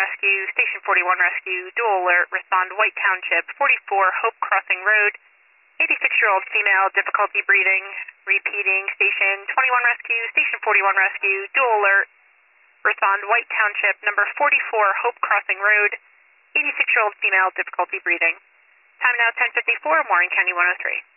Rescue, Station 41 Rescue, dual alert, respond White Township, 44 Hope Crossing Road, 86-year-old female, difficulty breathing, repeating, Station 21 Rescue, Station 41 Rescue, dual alert, respond White Township, number 44 Hope Crossing Road, 86-year-old female, difficulty breathing. Time now 10:54, Warren County 103.